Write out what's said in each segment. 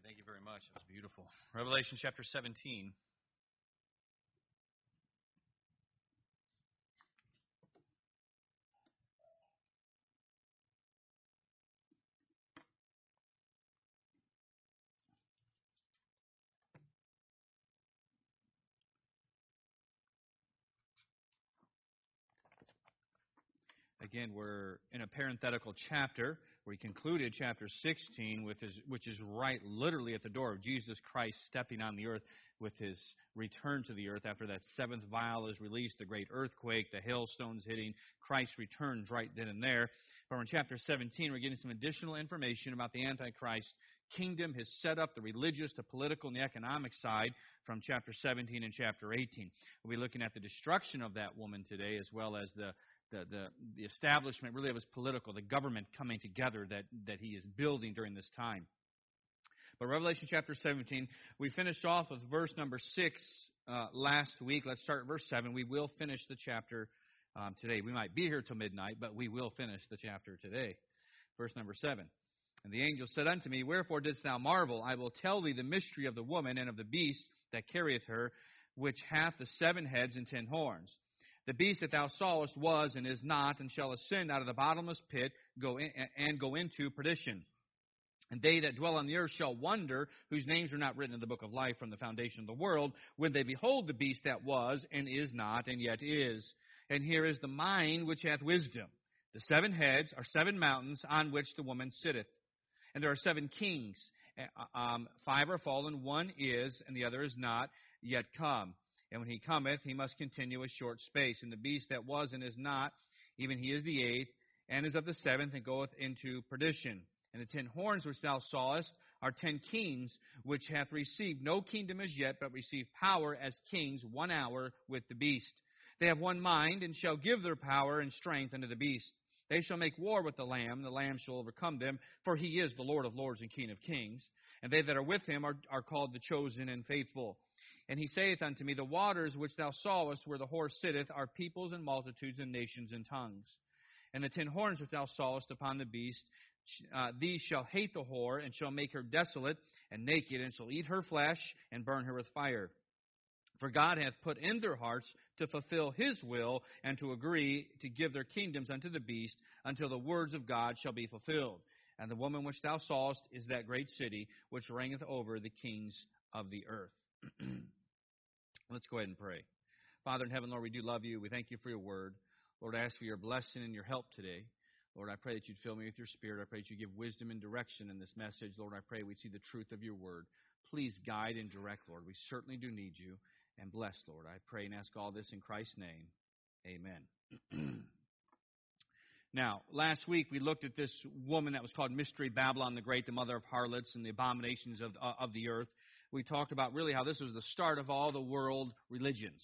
Thank you very much. That was beautiful. Revelation chapter 17. Again, we're in a parenthetical chapter where he concluded chapter 16, which is right literally at the door of Jesus Christ stepping on the earth with his return to the earth after that seventh vial is released, the great earthquake, the hailstones hitting. Christ returns right then and there. But in chapter 17, we're getting some additional information about the Antichrist kingdom, his setup, the religious, the political, and the economic side from chapter 17 and chapter 18. We'll be looking at the destruction of that woman today, as well as the establishment really of his political, the government coming together that he is building during this time. But Revelation chapter 17, we finished off with verse number 6 last week. Let's start at verse 7. We will finish the chapter today. We might be here till midnight, but we will finish the chapter today. Verse number 7. And the angel said unto me, Wherefore didst thou marvel? I will tell thee the mystery of the woman and of the beast that carrieth her, which hath the 7 heads and 10 horns. The beast that thou sawest was and is not, and shall ascend out of the bottomless pit, go into perdition. And they that dwell on the earth shall wonder, whose names are not written in the book of life from the foundation of the world, when they behold the beast that was and is not, and yet is. And here is the mind which hath wisdom. The 7 heads are 7 mountains on which the woman sitteth. And there are 7 kings. 5 are fallen, 1 is, and the other is not yet come. And when he cometh, he must continue a short space. And the beast that was and is not, even he is the 8th, and is of the 7th, and goeth into perdition. And the 10 horns which thou sawest are 10 kings, which hath received no kingdom as yet, but receive power as kings 1 hour with the beast. They have one mind, and shall give their power and strength unto the beast. They shall make war with the Lamb shall overcome them, for he is the Lord of lords and King of kings. And they that are with him are called the chosen and faithful. And he saith unto me, The waters which thou sawest where the horse sitteth are peoples and multitudes and nations and tongues. And the 10 horns which thou sawest upon the beast, these shall hate the whore, and shall make her desolate and naked, and shall eat her flesh, and burn her with fire. For God hath put in their hearts to fulfill his will, and to agree to give their kingdoms unto the beast, until the words of God shall be fulfilled. And the woman which thou sawest is that great city, which reigneth over the kings of the earth. Let's go ahead and pray. Father in heaven, Lord, we do love you. We thank you for your word. Lord, I ask for your blessing and your help today. Lord, I pray that you'd fill me with your spirit. I pray that you give wisdom and direction in this message. Lord, I pray we'd see the truth of your word. Please guide and direct, Lord. We certainly do need you. And bless, Lord. I pray and ask all this in Christ's name. Amen. Now, last week we looked at this woman that was called Mystery Babylon the Great, the mother of harlots and the abominations of the earth. We talked about really how this was the start of all the world religions.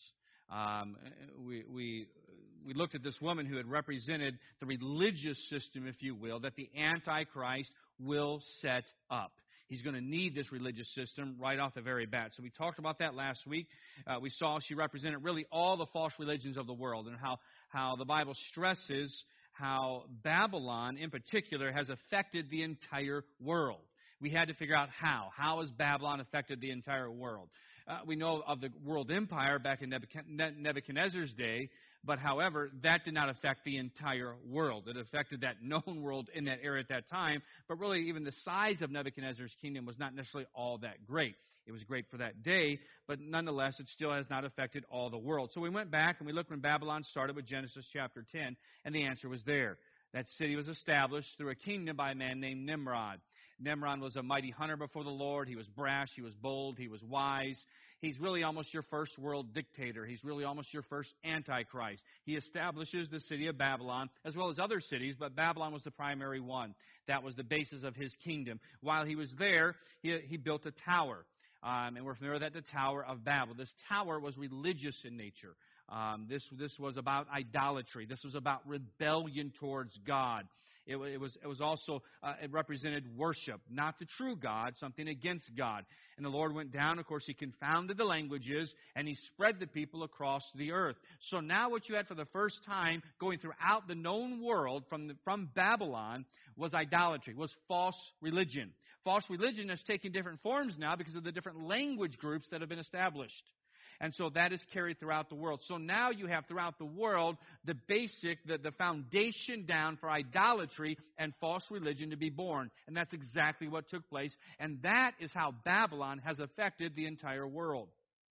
We looked at this woman who had represented the religious system, if you will, that the Antichrist will set up. He's going to need this religious system right off the very bat. So we talked about that last week. We saw she represented really all the false religions of the world, and how the Bible stresses how Babylon in particular has affected the entire world. We had to figure out how. How has Babylon affected the entire world? We know of the world empire back in Nebuchadnezzar's day, but however, that did not affect the entire world. It affected that known world in that era at that time, but really even the size of Nebuchadnezzar's kingdom was not necessarily all that great. It was great for that day, but nonetheless, it still has not affected all the world. So we went back and we looked when Babylon started with Genesis chapter 10, and the answer was there. That city was established through a kingdom by a man named Nimrod. Nimrod was a mighty hunter before the Lord. He was brash, he was bold, he was wise. He's really almost your first world dictator. He's really almost your first Antichrist. He establishes the city of Babylon, as well as other cities, but Babylon was the primary one. That was the basis of his kingdom. While he was there, he built a tower. And we're familiar with that, the Tower of Babel. This tower was religious in nature. This was about idolatry. This was about rebellion towards God. It was also, it represented worship, not the true God, something against God. And the Lord went down, of course, He confounded the languages, and He spread the people across the earth. So now what you had for the first time going throughout the known world from Babylon was idolatry, was false religion. False religion has taken different forms now because of the different language groups that have been established. And so that is carried throughout the world. So now you have throughout the world the basic, the foundation down for idolatry and false religion to be born. And that's exactly what took place. And that is how Babylon has affected the entire world.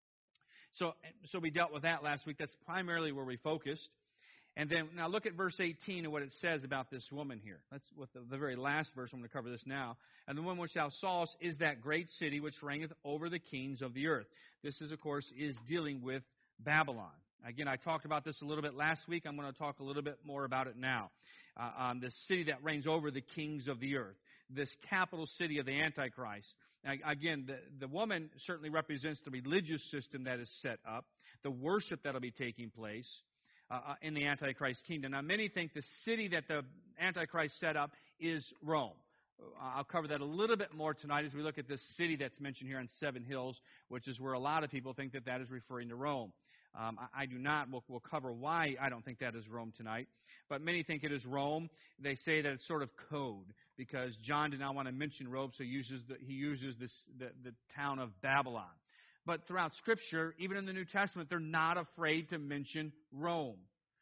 So we dealt with that last week. That's primarily where we focused. And then now look at verse 18 and what it says about this woman here. That's what the very last verse. I'm going to cover this now. And the woman which thou sawest is that great city which reigneth over the kings of the earth. This is, of course, is dealing with Babylon. Again, I talked about this a little bit last week. I'm going to talk a little bit more about it now. The city that reigns over the kings of the earth. This capital city of the Antichrist. Again, the woman certainly represents the religious system that is set up, the worship that will be taking place in the Antichrist kingdom. Now, many think the city that the Antichrist set up is Rome. I'll cover that a little bit more tonight as we look at this city that's mentioned here on Seven Hills, which is where a lot of people think that is referring to Rome. I do not. We'll cover why I don't think that is Rome tonight. But many think it is Rome. They say that it's sort of code because John did not want to mention Rome, so he uses the town of Babylon. But throughout Scripture, even in the New Testament, they're not afraid to mention Rome.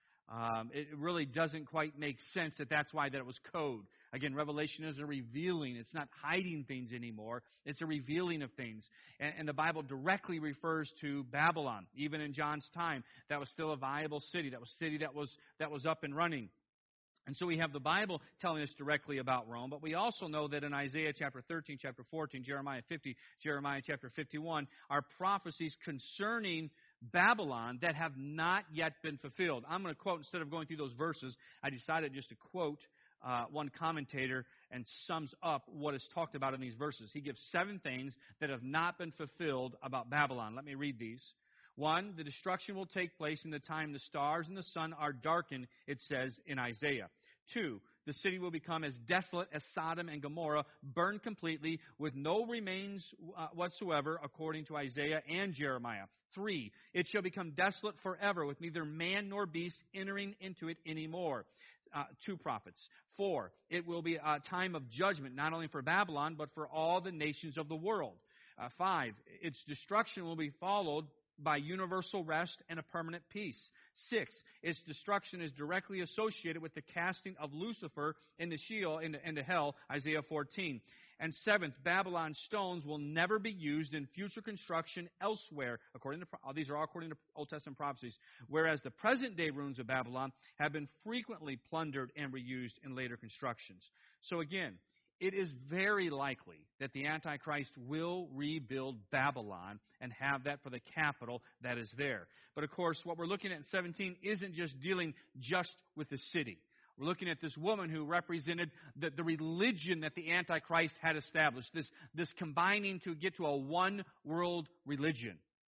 It really doesn't quite make sense that's why that it was code. Again, Revelation is a revealing. It's not hiding things anymore. It's a revealing of things. And the Bible directly refers to Babylon. Even in John's time, that was still a viable city. That was a city that was up and running. And so we have the Bible telling us directly about Rome, but we also know that in Isaiah chapter 13, chapter 14, Jeremiah 50, Jeremiah chapter 51, are prophecies concerning Babylon that have not yet been fulfilled. I'm going to quote, instead of going through those verses, I decided just to quote one commentator and sums up what is talked about in these verses. He gives 7 things that have not been fulfilled about Babylon. Let me read these. 1, the destruction will take place in the time the stars and the sun are darkened, it says in Isaiah. 2, the city will become as desolate as Sodom and Gomorrah, burned completely with no remains whatsoever, according to Isaiah and Jeremiah. 3, it shall become desolate forever, with neither man nor beast entering into it anymore. 2 prophets. 4, it will be a time of judgment, not only for Babylon, but for all the nations of the world. 5, its destruction will be followed by universal rest and a permanent peace. 6, its destruction is directly associated with the casting of Lucifer into Sheol, into hell, Isaiah 14. And 7th, Babylon's stones will never be used in future construction elsewhere. These are all according to Old Testament prophecies. Whereas the present-day ruins of Babylon have been frequently plundered and reused in later constructions. So again, it is very likely that the Antichrist will rebuild Babylon and have that for the capital that is there. But of course, what we're looking at in 17 isn't just dealing just with the city. We're looking at this woman who represented the religion that the Antichrist had established, this combining to get to a one-world religion.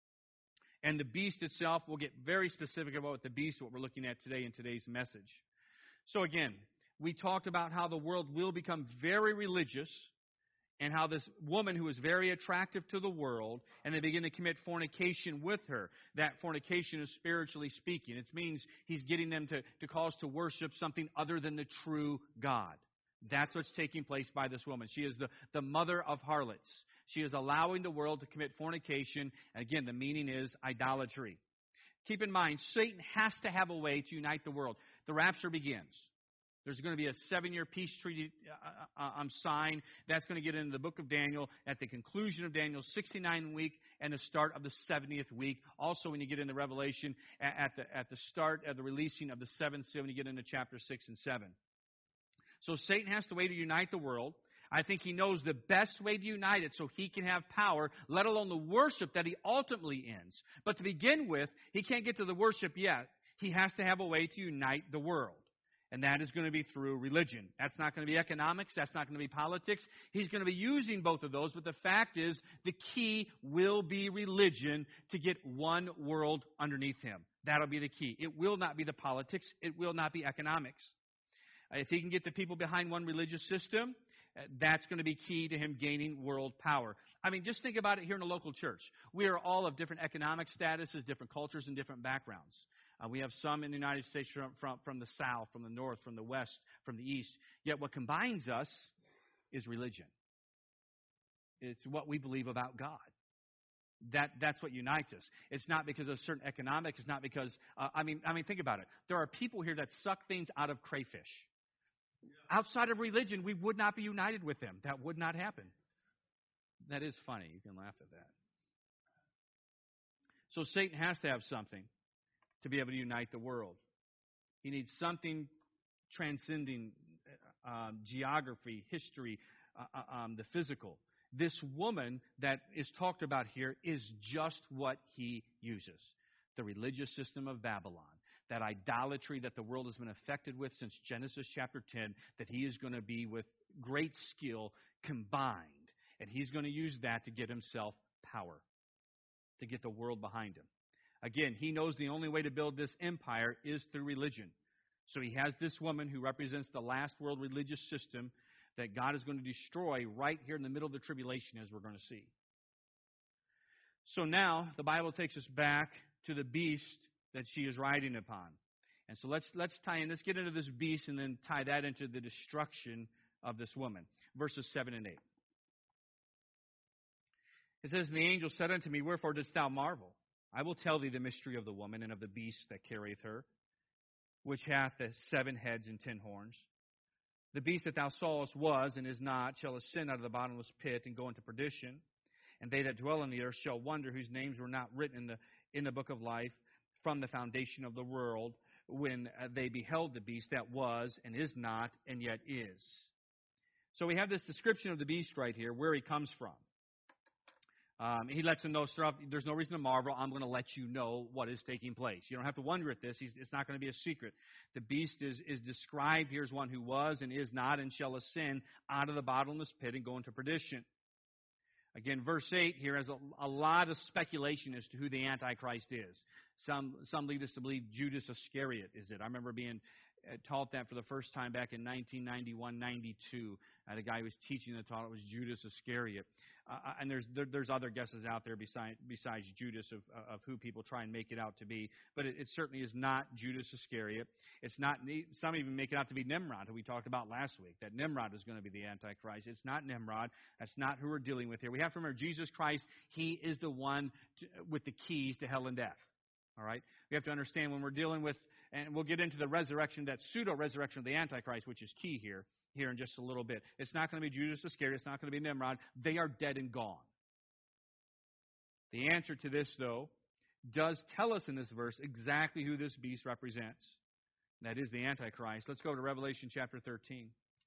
And the beast itself, we'll get very specific about the beast, what we're looking at today in today's message. So again, we talked about how the world will become very religious and how this woman who is very attractive to the world, and they begin to commit fornication with her. That fornication is spiritually speaking. It means he's getting them to cause to worship something other than the true God. That's what's taking place by this woman. She is the mother of harlots. She is allowing the world to commit fornication. Again, the meaning is idolatry. Keep in mind, Satan has to have a way to unite the world. The rapture begins. There's going to be a 7-year peace treaty sign. That's going to get into the book of Daniel at the conclusion of Daniel's 69th week and the start of the 70th week. Also, when you get into Revelation, at the start of the releasing of the 7th seal, when you get into chapter 6 and 7. So Satan has to way to unite the world. I think he knows the best way to unite it so he can have power, let alone the worship that he ultimately ends. But to begin with, he can't get to the worship yet. He has to have a way to unite the world. And that is going to be through religion. That's not going to be economics. That's not going to be politics. He's going to be using both of those. But the fact is, the key will be religion to get one world underneath him. That'll be the key. It will not be the politics. It will not be economics. If he can get the people behind one religious system, that's going to be key to him gaining world power. I mean, just think about it here in a local church. We are all of different economic statuses, different cultures, and different backgrounds. We have some in the United States from the South, from the North, from the West, from the East. Yet what combines us is religion. It's what we believe about God. That's what unites us. It's not because of certain economic. It's not because, I mean, think about it. There are people here that suck things out of crayfish. Outside of religion, we would not be united with them. That would not happen. That is funny. You can laugh at that. So Satan has to have something to be able to unite the world. He needs something transcending geography, history, the physical. This woman that is talked about here is just what he uses. The religious system of Babylon. That idolatry that the world has been affected with since Genesis chapter 10, that he is going to be with great skill combined. And he's going to use that to get himself power, to get the world behind him. Again, he knows the only way to build this empire is through religion. So he has this woman who represents the last world religious system that God is going to destroy right here in the middle of the tribulation, as we're going to see. So now the Bible takes us back to the beast that she is riding upon. And so let's get into this beast and then tie that into the destruction of this woman. Verses 7 and 8. It says, "And the angel said unto me, Wherefore didst thou marvel? I will tell thee the mystery of the woman and of the beast that carrieth her, which hath the 7 heads and 10 horns. The beast that thou sawest was and is not, shall ascend out of the bottomless pit and go into perdition. And they that dwell on the earth shall wonder, whose names were not written in the book of life from the foundation of the world, when they beheld the beast that was and is not and yet is." So we have this description of the beast right here, where he comes from. He lets them know, there's no reason to marvel. I'm going to let you know what is taking place. You don't have to wonder at this. It's not going to be a secret. The beast is described here as one who was and is not and shall ascend out of the bottomless pit and go into perdition. Again, verse 8 here has a lot of speculation as to who the Antichrist is. Some lead us to believe Judas Iscariot is it. I remember being taught that for the first time back in 1991-92. The guy who was teaching that taught it was Judas Iscariot. And there's other guesses out there besides Judas of who people try and make it out to be. But it certainly is not Judas Iscariot. It's not. Some even make it out to be Nimrod, who we talked about last week. That Nimrod is going to be the Antichrist. It's not Nimrod. That's not who we're dealing with here. We have to remember Jesus Christ. He is the one with the keys to hell and death. All right. We have to understand when we're dealing with, and we'll get into the resurrection, that pseudo-resurrection of the Antichrist, which is key here in just a little bit. It's not going to be Judas Iscariot. It's not going to be Nimrod. They are dead and gone. The answer to this, though, does tell us in this verse exactly who this beast represents. That is the Antichrist. Let's go to Revelation chapter 13.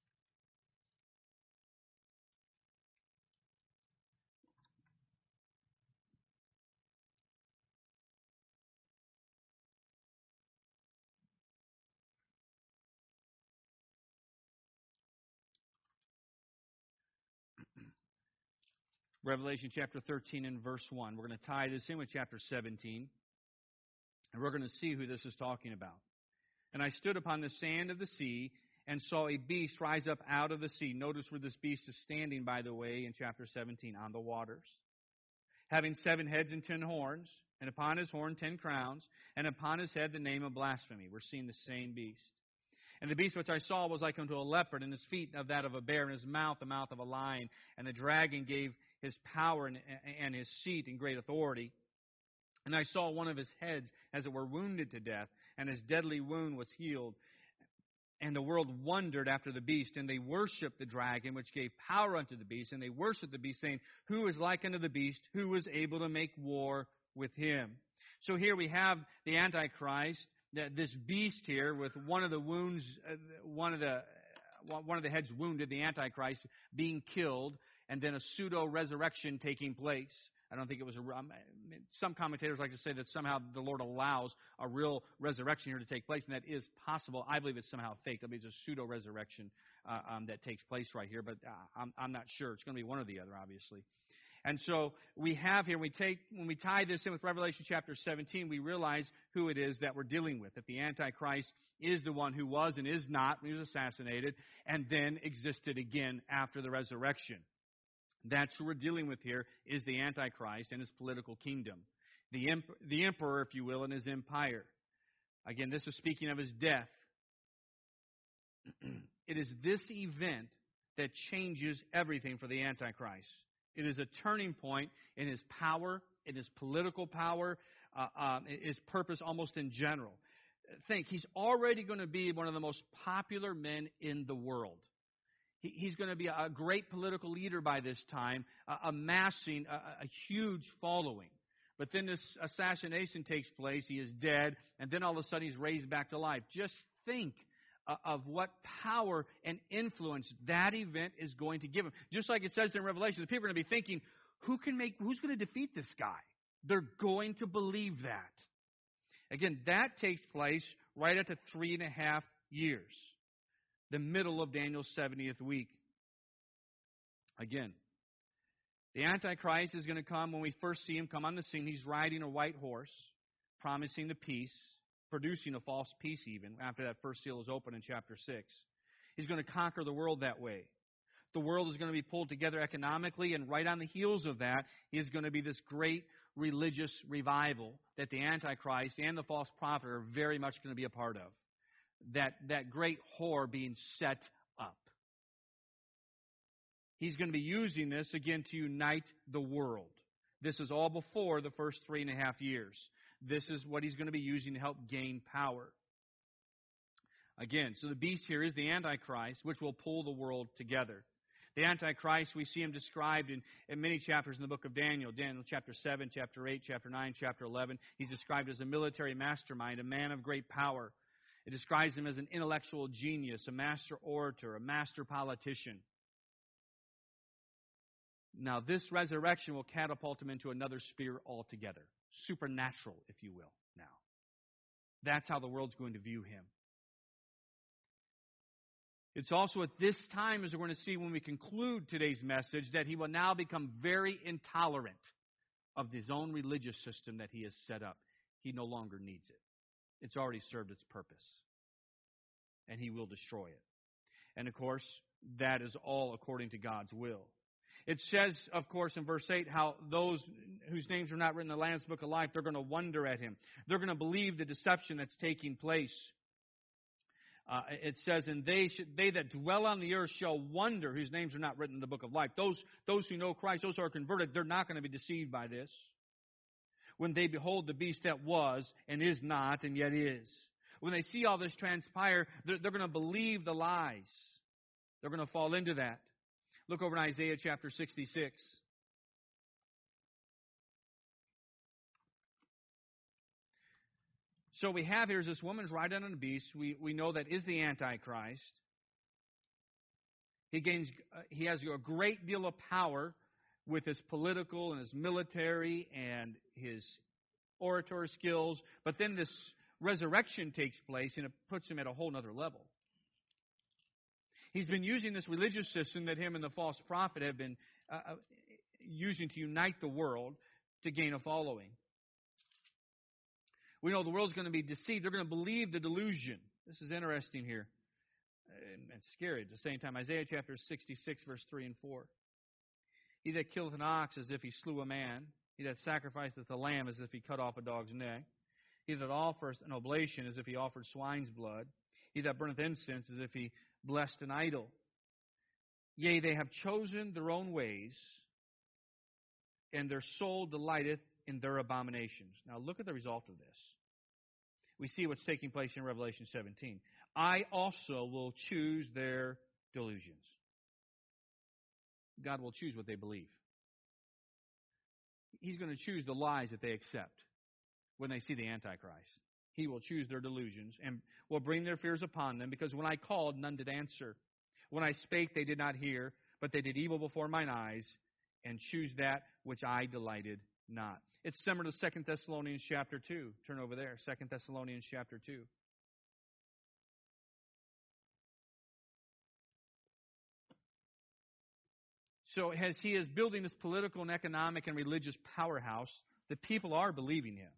Revelation chapter 13 and verse 1. We're going to tie this in with chapter 17. And we're going to see who this is talking about. "And I stood upon the sand of the sea and saw a beast rise up out of the sea." Notice where this beast is standing, by the way, in chapter 17, on the waters. "Having 7 heads and 10 horns, and upon his horn 10 crowns, and upon his head the name of blasphemy." We're seeing the same beast. "And the beast which I saw was like unto a leopard, and his feet of that of a bear, and his mouth the mouth of a lion. And the dragon gave his power and his seat and great authority. And I saw one of his heads, as it were, wounded to death, and his deadly wound was healed. And the world wondered after the beast, and they worshipped the dragon, which gave power unto the beast. And they worshipped the beast, saying, Who is like unto the beast? Who is able to make war with him?" So here we have the Antichrist, this beast here, with one of the wounds, one of the heads wounded, the Antichrist being killed, and then a pseudo-resurrection taking place. I don't think it was some commentators like to say that somehow the Lord allows a real resurrection here to take place, and that is possible. I believe it's somehow fake. I believe it's a pseudo-resurrection that takes place right here, but I'm not sure. It's going to be one or the other, obviously. And so we have here, when we tie this in with Revelation chapter 17, we realize who it is that we're dealing with, that the Antichrist is the one who was and is not when he was assassinated, and then existed again after the resurrection. That's who we're dealing with here, is the Antichrist and his political kingdom. The emperor, if you will, and his empire. Again, this is speaking of his death. It is this event that changes everything for the Antichrist. It is a turning point in his power, in his political power, his purpose almost in general. Think, he's already going to be one of the most popular men in the world. He's going to be a great political leader by this time, amassing a huge following. But then this assassination takes place, he is dead, and then all of a sudden he's raised back to life. Just think of what power and influence that event is going to give him. Just like it says in Revelation, the people are going to be thinking, who's going to defeat this guy? They're going to believe that. Again, that takes place right at the 3.5 years, the middle of Daniel's 70th week. Again, the Antichrist is going to come when we first see him come on the scene. He's riding a white horse, promising the peace, producing a false peace even, after that first seal is opened in chapter 6. He's going to conquer the world that way. The world is going to be pulled together economically, and right on the heels of that is going to be this great religious revival that the Antichrist and the false prophet are very much going to be a part of. That great whore being set up. He's going to be using this, again, to unite the world. This is all before the first 3.5 years. This is what he's going to be using to help gain power. Again, so the beast here is the Antichrist, which will pull the world together. The Antichrist, we see him described in many chapters in the book of Daniel. Daniel chapter 7, chapter 8, chapter 9, chapter 11. He's described as a military mastermind, a man of great power. It describes him as an intellectual genius, a master orator, a master politician. Now, this resurrection will catapult him into another sphere altogether. Supernatural, if you will, now. That's how the world's going to view him. It's also at this time, as we're going to see when we conclude today's message, that he will now become very intolerant of his own religious system that he has set up. He no longer needs it. It's already served its purpose. And he will destroy it. And of course, that is all according to God's will. It says, of course, in verse 8, how those whose names are not written in the Lamb's Book of Life, they're going to wonder at him. They're going to believe the deception that's taking place. It says, and they that dwell on the earth shall wonder, whose names are not written in the Book of Life. Those who know Christ, those who are converted, they're not going to be deceived by this. When they behold the beast that was and is not and yet is. When they see all this transpire, they're going to believe the lies. They're going to fall into that. Look over in Isaiah chapter 66. So we have here is this woman's riding on a beast. We know that is the Antichrist. He has a great deal of power with his political and his military and his oratory skills. But then this resurrection takes place and it puts him at a whole other level. He's been using this religious system that him and the false prophet have been using to unite the world to gain a following. We know the world's going to be deceived. They're going to believe the delusion. This is interesting here. And scary at the same time. Isaiah chapter 66, verse 3 and 4. He that killeth an ox as if he slew a man. He that sacrificeth a lamb as if he cut off a dog's neck. He that offereth an oblation as if he offered swine's blood. He that burneth incense as if he blessed an idol. Yea, they have chosen their own ways, and their soul delighteth in their abominations. Now look at the result of this. We see what's taking place in Revelation 17. I also will choose their delusions. God will choose what they believe. He's going to choose the lies that they accept when they see the Antichrist. He will choose their delusions and will bring their fears upon them, because when I called, none did answer. When I spake, they did not hear, but they did evil before mine eyes, and choose that which I delighted not. It's similar to 2 Thessalonians chapter 2. Turn over there, 2 Thessalonians chapter 2. So as he is building this political and economic and religious powerhouse, the people are believing him.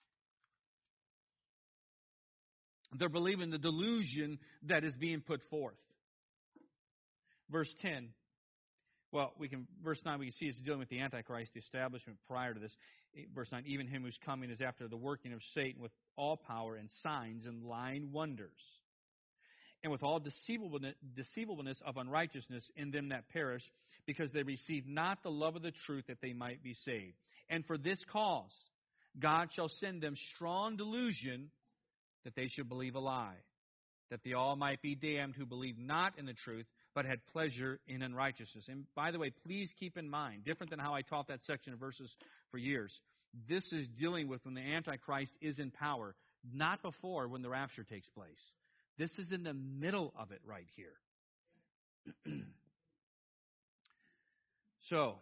They're believing the delusion that is being put forth. Verse 10. Verse 9, we can see it's dealing with the Antichrist, the establishment prior to this. Verse 9, even him who's coming is after the working of Satan with all power and signs and lying wonders, and with all deceivableness of unrighteousness in them that perish, because they receive not the love of the truth that they might be saved. And for this cause, God shall send them strong delusion that they should believe a lie, that they all might be damned who believe not in the truth, but had pleasure in unrighteousness. And by the way, please keep in mind, different than how I taught that section of verses for years, this is dealing with when the Antichrist is in power, not before when the rapture takes place. This is in the middle of it right here. So,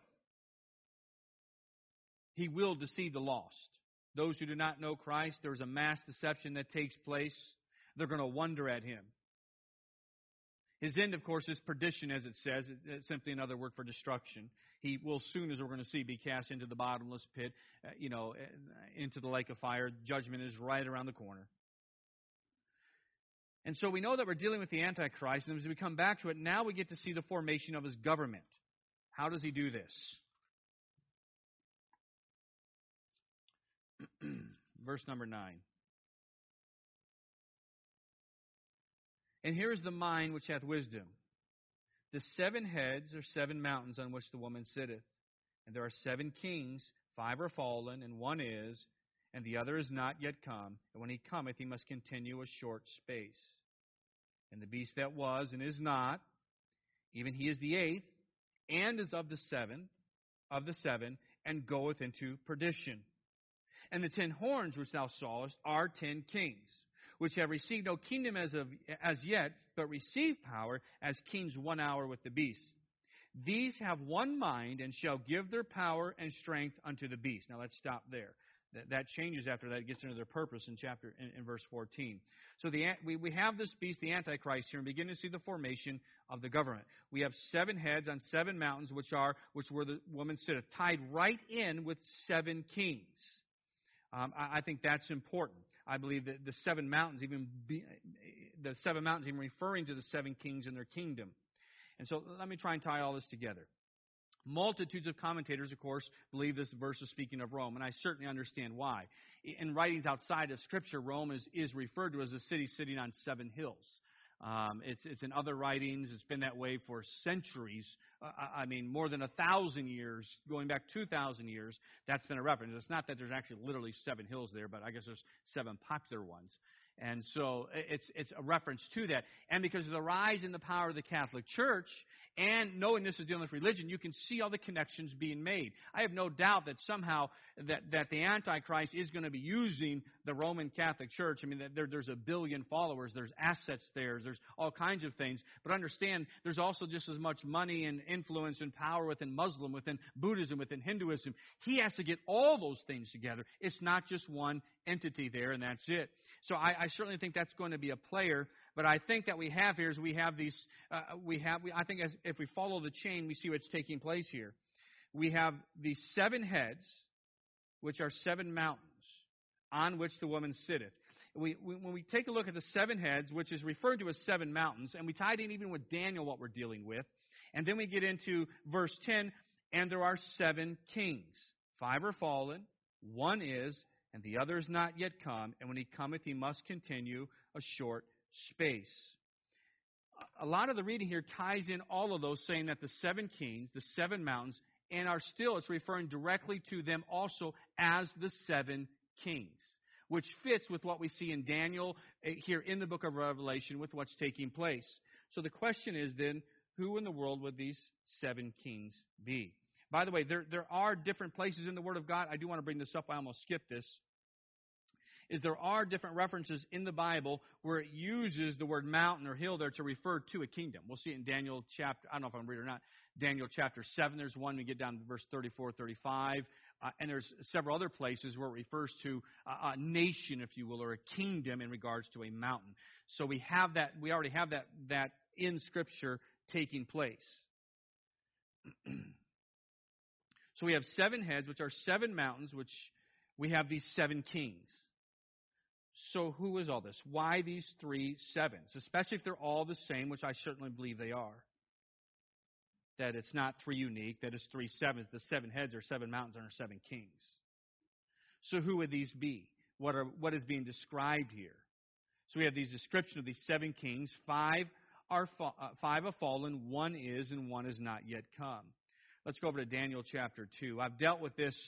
he will deceive the lost. Those who do not know Christ, there's a mass deception that takes place. They're going to wonder at him. His end, of course, is perdition, as it says. It's simply another word for destruction. He will soon, as we're going to see, be cast into the bottomless pit, into the lake of fire. Judgment is right around the corner. And so we know that we're dealing with the Antichrist, and as we come back to it, now we get to see the formation of his government. How does he do this? Verse number 9. And here is the mind which hath wisdom. The 7 heads are 7 mountains on which the woman sitteth. And there are 7 kings, 5 are fallen, and 1 is, and the other is not yet come. And when he cometh, he must continue a short space. And the beast that was and is not, even he is the 8th, and is of the 7, and goeth into perdition. And the 10 horns which thou sawest are 10 kings, which have received no kingdom as yet, but receive power as kings 1 hour with the beast. These have one mind, and shall give their power and strength unto the beast. Now let's stop there. That changes after that. It gets into their purpose in verse 14. So we have this beast, the Antichrist, here, and begin to see the formation of the government. We have 7 heads on 7 mountains, which where the woman sitteth, tied right in with 7 kings. I think that's important. I believe that the 7 mountains even referring to the 7 kings in their kingdom. And so let me try and tie all this together. Multitudes of commentators, of course, believe this verse is speaking of Rome, and I certainly understand why. In writings outside of Scripture, Rome is referred to as a city sitting on 7 hills. It's in other writings. It's been that way for centuries. More than 1,000 years, going back 2,000 years, that's been a reference. It's not that there's actually literally 7 hills there, but I guess there's 7 popular ones. And so it's a reference to that. And because of the rise in the power of the Catholic Church, and knowing this is dealing with religion, you can see all the connections being made. I have no doubt that somehow that the Antichrist is going to be using the Roman Catholic Church. There's 1 billion followers. There's assets there. There's all kinds of things. But understand, there's also just as much money and influence and power within Muslim, within Buddhism, within Hinduism. He has to get all those things together. It's not just one entity there, and that's it. So I certainly think that's going to be a player. But I think that we have here is we have these. I think if we follow the chain, we see what's taking place here. We have these 7 heads, which are 7 mountains, on which the woman sitteth. When we take a look at the 7 heads, which is referred to as 7 mountains, and we tied in even with Daniel what we're dealing with, and then we get into verse 10, and there are 7 kings. 5 are fallen, 1 is, and the other is not yet come, and when he cometh, he must continue a short space. A lot of the reading here ties in all of those, saying that the 7 kings, the 7 mountains, and it's referring directly to them also as the 7 kings, which fits with what we see in Daniel here in the book of Revelation with what's taking place. So the question is then, who in the world would these 7 kings be? By the way, there are different places in the Word of God. I do want to bring this up. I almost skipped this. There are different references in the Bible where it uses the word mountain or hill there to refer to a kingdom. We'll see it in Daniel chapter, I don't know if I'm reading or not, Daniel chapter 7. There's one we get down to verse 34, 35. And there's several other places where it refers to a nation, if you will, or a kingdom in regards to a mountain. So we have that. We already have that in Scripture taking place. So we have 7 heads, which are 7 mountains, which we have these 7 kings. So who is all this? Why these 3 sevens? Especially if they're all the same, which I certainly believe they are. That it's not 3 unique, that it's 3 sevens. The 7 heads are 7 mountains and are 7 kings. So who would these be? What is being described here? So we have these descriptions of these 7 kings. 5 have fallen, 1 is, and 1 is not yet come. Let's go over to Daniel chapter 2. I've dealt with this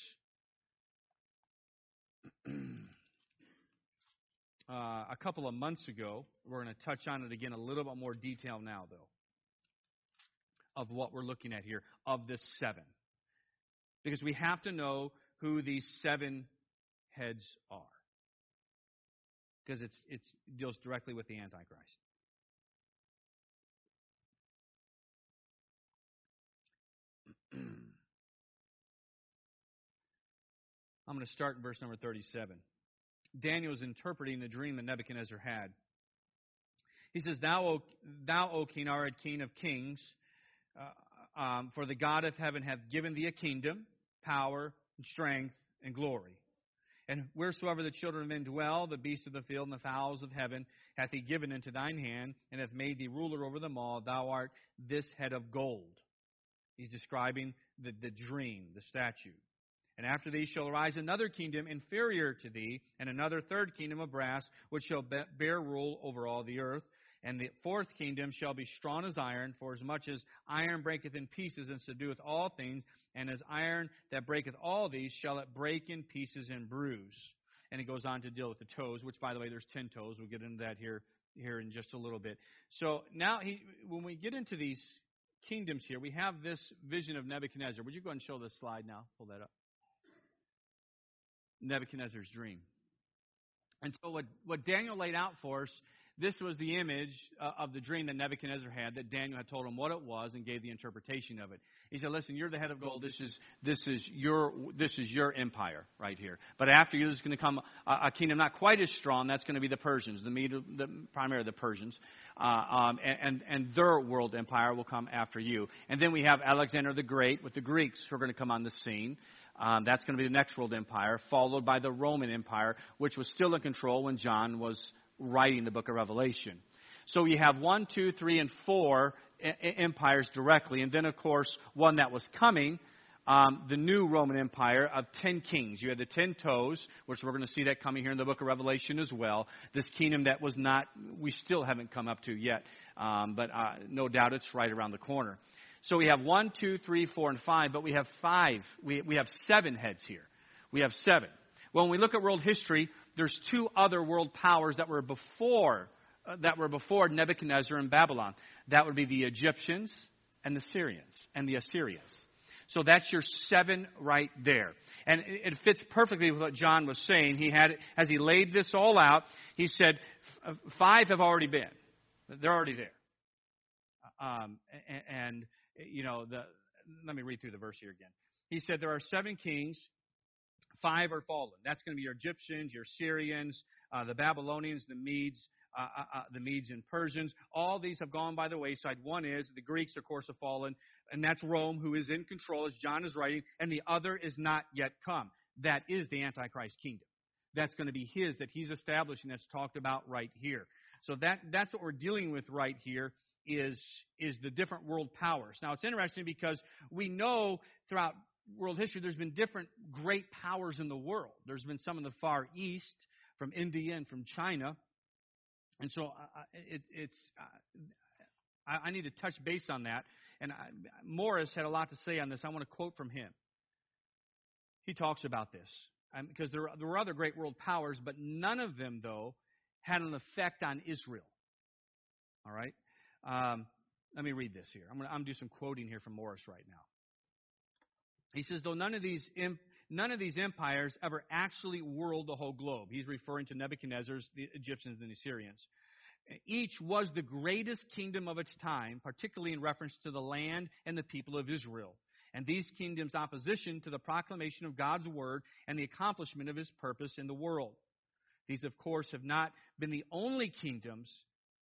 a couple of months ago. We're going to touch on it again a little bit more detail now, though, of what we're looking at here, of this 7. Because we have to know who these 7 heads are. Because it deals directly with the Antichrist. I'm going to start in verse number 37. Daniel is interpreting the dream that Nebuchadnezzar had. He says, Thou, O king, art king of kings, for the God of heaven hath given thee a kingdom, power, and strength, and glory. And wheresoever the children of men dwell, the beasts of the field and the fowls of heaven hath he given into thine hand, and hath made thee ruler over them all. Thou art this head of gold. He's describing the dream, the statue. And after thee shall arise another kingdom inferior to thee, and another third kingdom of brass, which shall bear rule over all the earth. And the 4th kingdom shall be strong as iron, for as much as iron breaketh in pieces and subdueth all things, and as iron that breaketh all these, shall it break in pieces and bruise. And it goes on to deal with the toes, which, by the way, there's 10 toes. We'll get into that here in just a little bit. So now, when we get into these kingdoms here, we have this vision of Nebuchadnezzar. Would you go ahead and show this slide now? Pull that up. Nebuchadnezzar's dream. And so what Daniel laid out for us, this was the image of the dream that Nebuchadnezzar had, that Daniel had told him what it was and gave the interpretation of it. He said, listen, you're the head of gold. This is your empire right here. But after you, there's going to come a kingdom not quite as strong. That's going to be the Persians, primarily the Persians. And their world empire will come after you. And then we have Alexander the Great with the Greeks who are going to come on the scene. That's going to be the next world empire, followed by the Roman Empire, which was still in control when John was writing the book of Revelation. So you have 1, 2, 3, and 4 empires directly. And then, of course, one that was coming, the new Roman Empire of 10 kings. You had the 10 toes, which we're going to see that coming here in the book of Revelation as well. This kingdom that we still haven't come up to yet. But no doubt it's right around the corner. So we have 1, 2, 3, 4, and 5, but we have 5. We have 7 heads here. We have 7. Well, when we look at world history, there's 2 other world powers that were before Nebuchadnezzar and Babylon. That would be the Egyptians and the Syrians and the Assyrians. So that's your 7 right there. And it fits perfectly with what John was saying. As he laid this all out, he said 5 have already been. They're already there. Let me read through the verse here again. He said there are 7 kings, 5 are fallen. That's going to be your Egyptians, your Syrians, the Babylonians, the Medes and Persians. All these have gone by the wayside. One is the Greeks, of course, have fallen, and that's Rome, who is in control, as John is writing, and the other is not yet come. That is the Antichrist kingdom. That's going to be his, that he's establishing, that's talked about right here. So that's what we're dealing with right here. Is the different world powers. Now, it's interesting because we know throughout world history there's been different great powers in the world. There's been some in the Far East, from India and from China. And so I need to touch base on that. And Morris had a lot to say on this. I want to quote from him. He talks about this. Because there were other great world powers, but none of them, though, had an effect on Israel. All right? Let me read this here. I'm going to do some quoting here from Morris right now. He says, though none of these empires ever actually ruled the whole globe. He's referring to Nebuchadnezzar's, the Egyptians, and the Assyrians. Each was the greatest kingdom of its time, particularly in reference to the land and the people of Israel. And these kingdoms' opposition to the proclamation of God's word and the accomplishment of his purpose in the world. These, of course, have not been the only kingdoms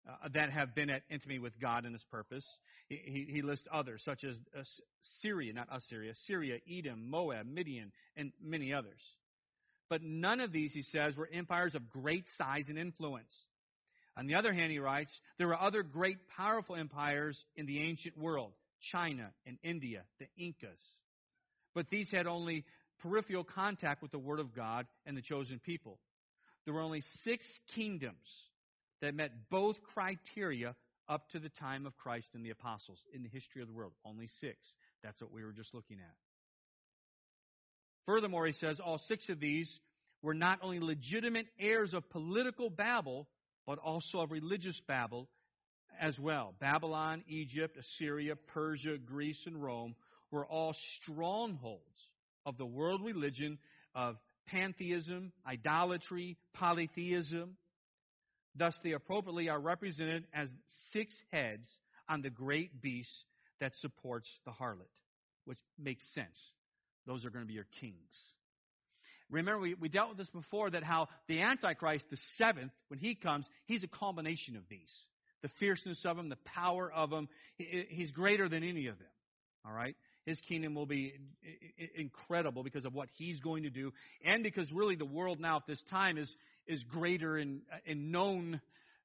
that have been at intimacy with God and His purpose. He lists others, such as Syria, not Assyria, Syria, Edom, Moab, Midian, and many others. But none of these, he says, were empires of great size and influence. On the other hand, he writes, there were other great, powerful empires in the ancient world, China and India, the Incas. But these had only peripheral contact with the Word of God and the chosen people. There were only 6 kingdoms that met both criteria up to the time of Christ and the apostles in the history of the world. Only 6. That's what we were just looking at. Furthermore, he says, all 6 of these were not only legitimate heirs of political Babel, but also of religious Babel as well. Babylon, Egypt, Assyria, Persia, Greece, and Rome were all strongholds of the world religion of pantheism, idolatry, polytheism. Thus, they appropriately are represented as 6 heads on the great beast that supports the harlot, which makes sense. Those are going to be your kings. Remember, we dealt with this before, that how the Antichrist, the 7th, when he comes, he's a combination of these. The fierceness of him, the power of him, he's greater than any of them. All right? His kingdom will be incredible because of what he's going to do, and because really the world now at this time is greater in a known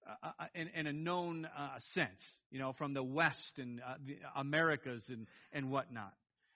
sense, from the West and the Americas and whatnot.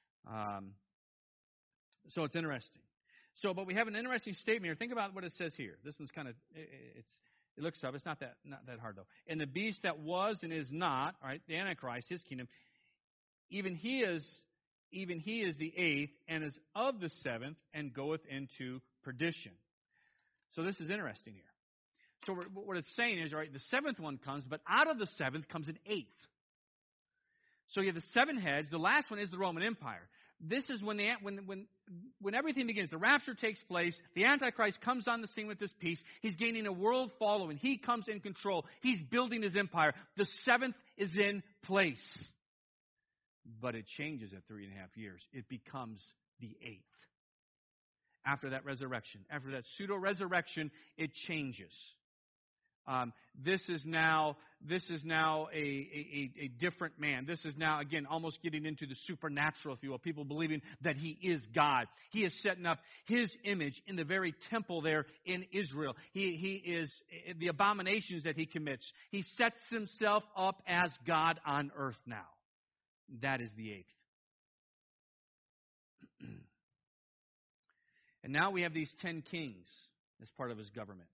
So it's interesting. But we have an interesting statement here. Think about what it says here. This one's kind of it looks tough. It's not that hard though. And the beast that was and is not, right? The Antichrist, his kingdom. Even he is the 8th and is of the 7th and goeth into perdition. So this is interesting here. So what it's saying is, right, the 7th one comes, but out of the 7th comes an 8th. So you have the 7 heads. The last one is the Roman Empire. This is when everything begins. The rapture takes place. The Antichrist comes on the scene with this peace. He's gaining a world following. He comes in control. He's building his empire. The 7th is in place. But it changes at 3.5 years. It becomes the 8th. After that resurrection, after that pseudo-resurrection, it changes. This is now a different man. This is now, again, almost getting into the supernatural, if you will. People believing that he is God. He is setting up his image in the very temple there in Israel. He is the abominations that he commits. He sets himself up as God on earth now. That is the 8th. And now we have these 10 kings as part of his government.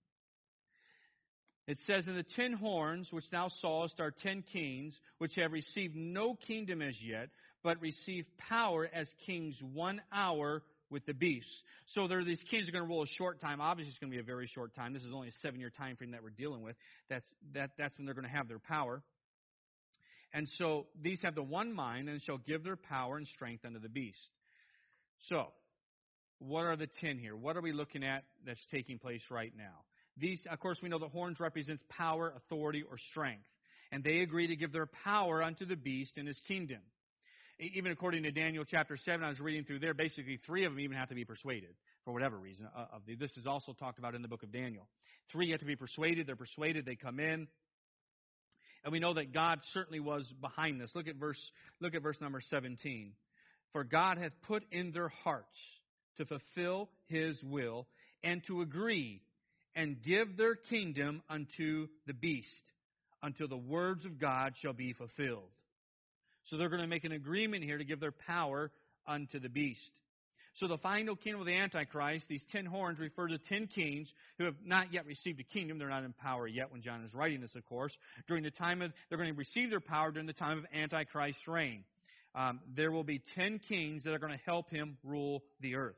It says, in the 10 horns which thou sawest are 10 kings, which have received no kingdom as yet, but receive power as kings 1 hour with the beast. So these kings are going to rule a short time. Obviously, it's going to be a very short time. This is only a 7-year time frame that we're dealing with. That's when they're going to have their power. And so these have the one mind, and shall give their power and strength unto the beast. So, what are the 10 here? What are we looking at that's taking place right now? These, of course, we know the horns represents power, authority, or strength. And they agree to give their power unto the beast and his kingdom. Even according to Daniel chapter 7, I was reading through there, basically 3 of them even have to be persuaded for whatever reason. This is also talked about in the book of Daniel. 3 have to be persuaded. They're persuaded. They come in. And we know that God certainly was behind this. Look at verse number 17. For God hath put in their hearts to fulfill his will, and to agree and give their kingdom unto the beast, until the words of God shall be fulfilled. So they're going to make an agreement here to give their power unto the beast. So the final kingdom of the Antichrist, these 10 horns, refer to 10 kings who have not yet received a kingdom. They're not in power yet when John is writing this, of course. They're going to receive their power during the time of Antichrist's reign. There will be 10 kings that are going to help him rule the earth.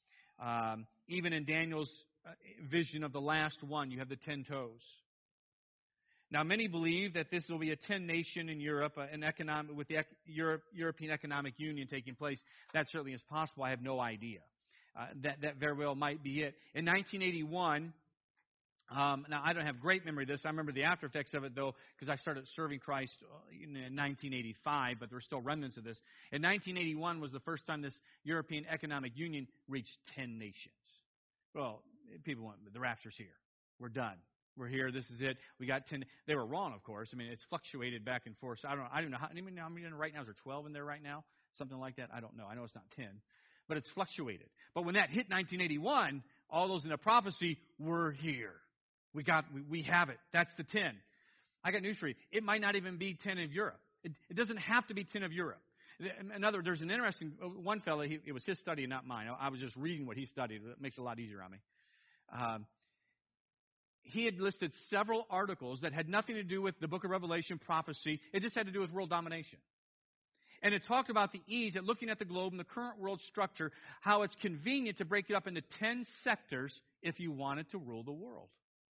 Even in Daniel's vision of the last one, you have the 10 toes. Now, many believe that this will be a 10-nation in Europe, with the European Economic Union taking place. That certainly is possible. I have no idea. That very well might be it. In 1981, now I don't have great memory of this. I remember the after effects of it, though, because I started serving Christ in 1985, but there were still remnants of this. In 1981 was the first time this European Economic Union reached 10 nations. Well, people went, the rapture's here. We're done. We're here. This is it. We got 10. They were wrong, of course. I mean, it's fluctuated back and forth. So I don't know how many right now. Is there 12 in there right now? Something like that. I don't know. I know it's not 10, but it's fluctuated. But when that hit 1981, all those in the prophecy were here. We have it. That's the 10. I got news for you. It might not even be 10 of Europe. It doesn't have to be 10 of Europe. There's an interesting one fellow. It was his study, not mine. I was just reading what he studied. It makes it a lot easier on me. He had listed several articles that had nothing to do with the book of Revelation prophecy. It just had to do with world domination. And it talked about the ease at looking at the globe and the current world structure, how it's convenient to break it up into 10 sectors if you wanted to rule the world.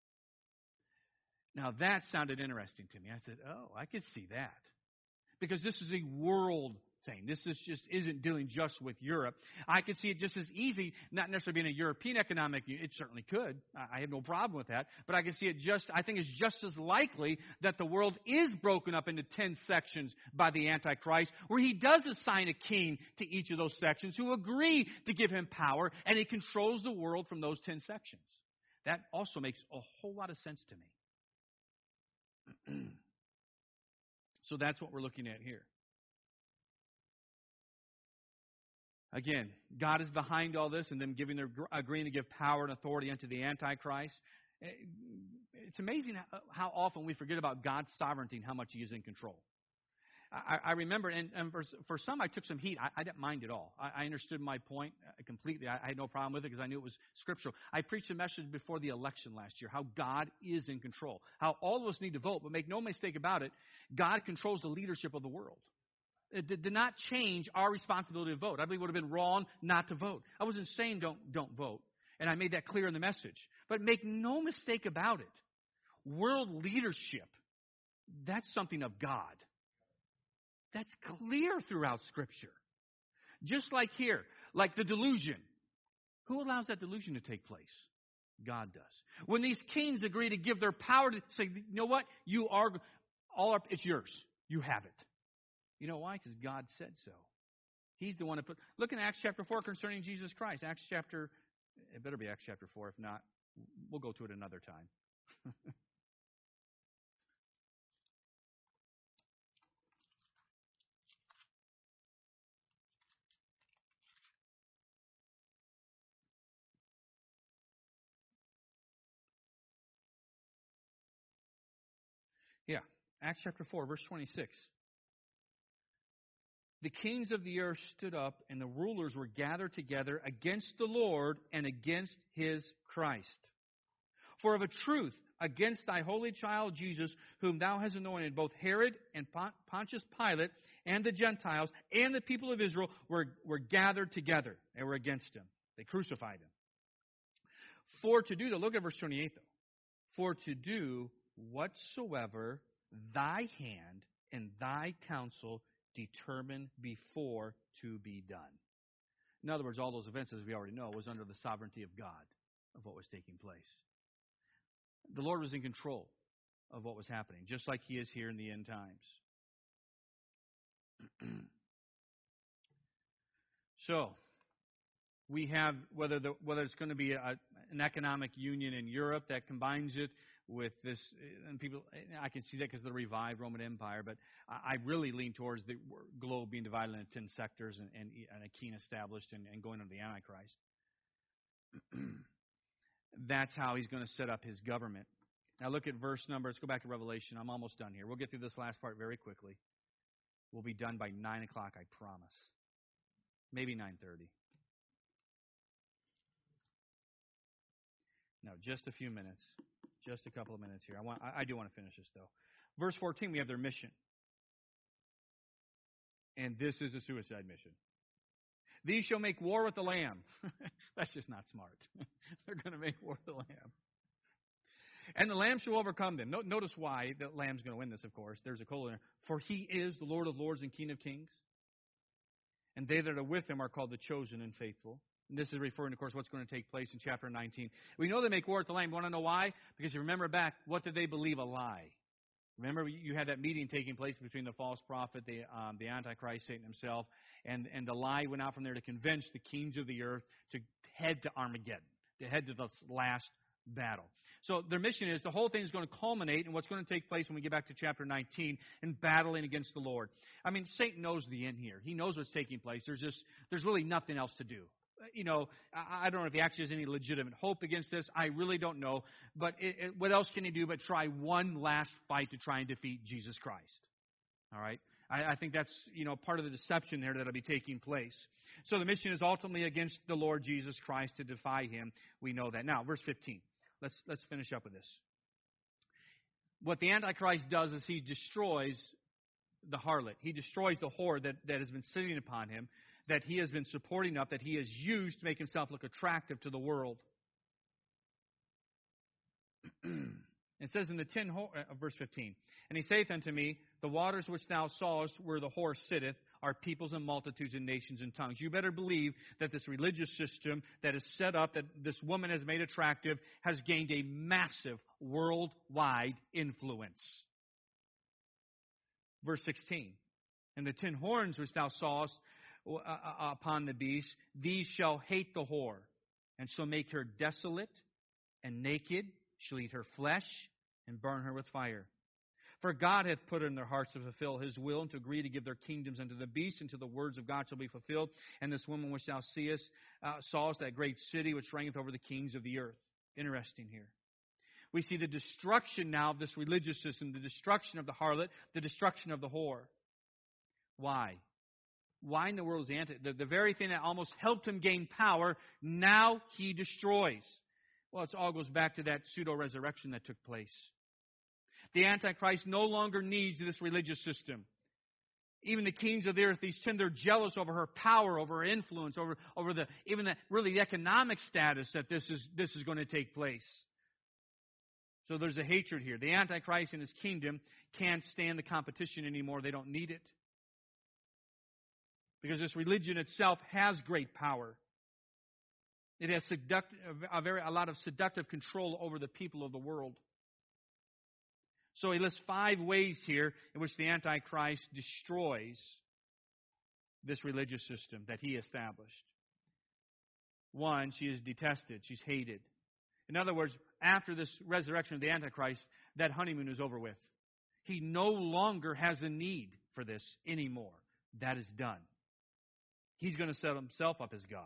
Now, that sounded interesting to me. I said, oh, I could see that. Because this is a world thing. This isn't dealing just with Europe. I could see it just as easy, not necessarily being a European economic union. It certainly could. I have no problem with that. But I can see it I think it's just as likely that the world is broken up into 10 sections by the Antichrist, where he does assign a king to each of those sections who agree to give him power, and he controls the world from those 10 sections. That also makes a whole lot of sense to me. So that's what we're looking at here. Again, God is behind all this and them agreeing to give power and authority unto the Antichrist. It's amazing how often we forget about God's sovereignty and how much He is in control. I remember, and for some I took some heat. I didn't mind at all. I understood my point completely. I had no problem with it because I knew it was scriptural. I preached a message before the election last year, how God is in control. How all of us need to vote, but make no mistake about it, God controls the leadership of the world. It did not change our responsibility to vote. I believe it would have been wrong not to vote. I wasn't saying don't vote, and I made that clear in the message. But make no mistake about it, world leadership, that's something of God. That's clear throughout Scripture. Just like here, like the delusion. Who allows that delusion to take place? God does. When these kings agree to give their power to say, you know what? It's yours. You have it. You know why? Because God said so. He's the one that look in Acts chapter 4 concerning Jesus Christ. It better be Acts chapter 4. If not, we'll go to it another time. Yeah, Acts chapter 4, verse 26. The kings of the earth stood up, and the rulers were gathered together against the Lord and against His Christ. For of a truth, against thy holy child Jesus, whom thou hast anointed, both Herod and Pontius Pilate and the Gentiles and the people of Israel were gathered together. They were against him. They crucified him. Look at verse 28 though. For to do whatsoever thy hand and thy counsel determined before to be done. In other words, all those events, as we already know, was under the sovereignty of God, of what was taking place. The Lord was in control of what was happening, just like He is here in the end times. So, we have, whether it's going to be an economic union in Europe that combines it with this, and people, I can see that because of the revived Roman Empire, but I really lean towards the globe being divided into 10 sectors and a king established and going under the Antichrist. That's how he's going to set up his government. Now look at let's go back to Revelation. I'm almost done here. We'll get through this last part very quickly. We'll be done by 9 o'clock, I promise. Maybe 9:30. No, just a few minutes. Just a couple of minutes here. I do want to finish this, though. Verse 14, we have their mission. And this is a suicide mission. These shall make war with the Lamb. That's just not smart. They're going to make war with the Lamb. And the Lamb shall overcome them. Notice why the Lamb's going to win this, of course. There's a colon there. For He is the Lord of lords and King of kings. And they that are with Him are called the chosen and faithful. And this is referring, of course, what's going to take place in chapter 19. We know they make war with the Lamb. You want to know why? Because you remember back, what did they believe? A lie. Remember, you had that meeting taking place between the false prophet, the Antichrist, Satan himself, and the lie went out from there to convince the kings of the earth to head to Armageddon, to head to the last battle. So their mission is, the whole thing is going to culminate in what's going to take place when we get back to chapter 19 in battling against the Lord. I mean, Satan knows the end here. He knows what's taking place. There's really nothing else to do. I don't know if he actually has any legitimate hope against this. I really don't know. But what else can he do but try one last fight to try and defeat Jesus Christ? All right? I think that's, part of the deception there that'll be taking place. So the mission is ultimately against the Lord Jesus Christ, to defy him. We know that. Now, verse 15. Let's finish up with this. What the Antichrist does is he destroys the harlot. He destroys the whore that has been sitting upon him, that he has been supporting up, that he has used to make himself look attractive to the world. It says in the verse 15, and he saith unto me, the waters which thou sawest where the whore sitteth are peoples and multitudes and nations and tongues. You better believe that this religious system that is set up, that this woman has made attractive, has gained a massive worldwide influence. Verse 16, and the 10 horns which thou sawest upon the beast, these shall hate the whore, and shall make her desolate and naked. Shall eat her flesh and burn her with fire. For God hath put in their hearts to fulfill his will, and to agree to give their kingdoms unto the beast, until the words of God shall be fulfilled. And this woman which thou sawest, that great city which reigneth over the kings of the earth. Interesting here. We see the destruction now of this religious system, the destruction of the harlot, the destruction of the whore. Why? Why in the world is the very thing that almost helped him gain power, now he destroys? Well, it all goes back to that pseudo-resurrection that took place. The Antichrist no longer needs this religious system. Even the kings of the earth, these 10, they're jealous over her power, over her influence, over the economic status that this is going to take place. So there's a hatred here. The Antichrist and his kingdom can't stand the competition anymore. They don't need it. Because this religion itself has great power. It has a lot of seductive control over the people of the world. So he lists 5 ways here in which the Antichrist destroys this religious system that he established. 1, she is detested. She's hated. In other words, after this resurrection of the Antichrist, that honeymoon is over with. He no longer has a need for this anymore. That is done. He's going to set himself up as God.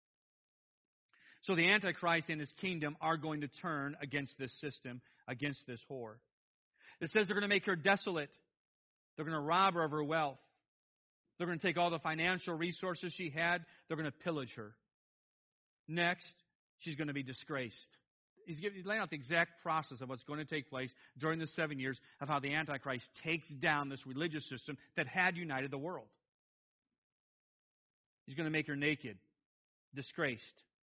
So the Antichrist and his kingdom are going to turn against this system, against this whore. It says they're going to make her desolate. They're going to rob her of her wealth. They're going to take all the financial resources she had. They're going to pillage her. Next, she's going to be disgraced. He's laying out the exact process of what's going to take place during the 7 years of how the Antichrist takes down this religious system that had united the world. He's going to make her naked, disgraced.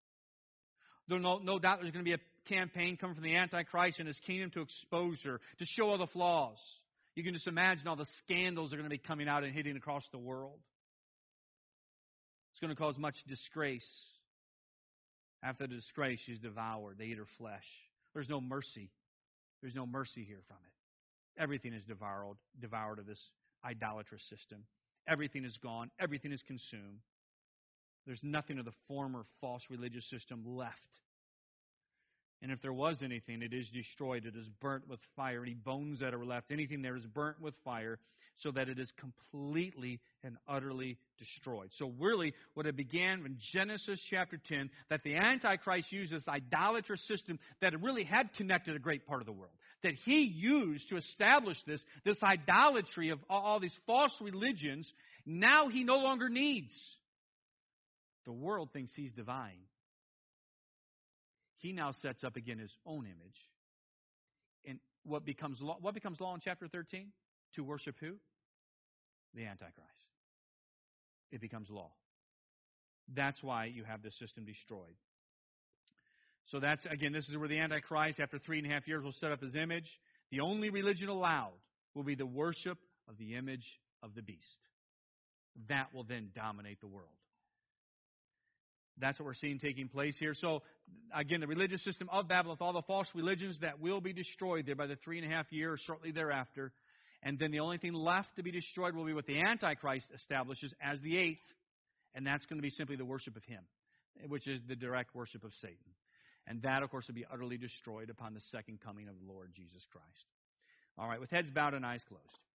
No doubt there's going to be a campaign coming from the Antichrist and his kingdom to expose her, to show all the flaws. You can just imagine all the scandals that are going to be coming out and hitting across the world. It's going to cause much disgrace. After the disgrace, she's devoured. They eat her flesh. There's no mercy. There's no mercy here from it. Everything is devoured of this idolatrous system. Everything is gone. Everything is consumed. There's nothing of the former false religious system left. And if there was anything, it is destroyed. It is burnt with fire. Any bones that are left, anything there is burnt with fire, so that it is completely and utterly destroyed. So really, what it began in Genesis chapter 10, that the Antichrist used this idolatrous system that really had connected a great part of the world, that he used to establish this idolatry of all these false religions, now he no longer needs. The world thinks he's divine. He now sets up again his own image. And what becomes law in chapter 13? To worship who? The Antichrist. It becomes law. That's why you have this system destroyed. So that's, again, this is where the Antichrist, after 3.5 years, will set up his image. The only religion allowed will be the worship of the image of the beast. That will then dominate the world. That's what we're seeing taking place here. So, again, the religious system of Babylon, with all the false religions that will be destroyed there by the 3.5 years shortly thereafter. And then the only thing left to be destroyed will be what the Antichrist establishes as the 8th. And that's going to be simply the worship of him, which is the direct worship of Satan. And that, of course, will be utterly destroyed upon the second coming of the Lord Jesus Christ. All right, with heads bowed and eyes closed.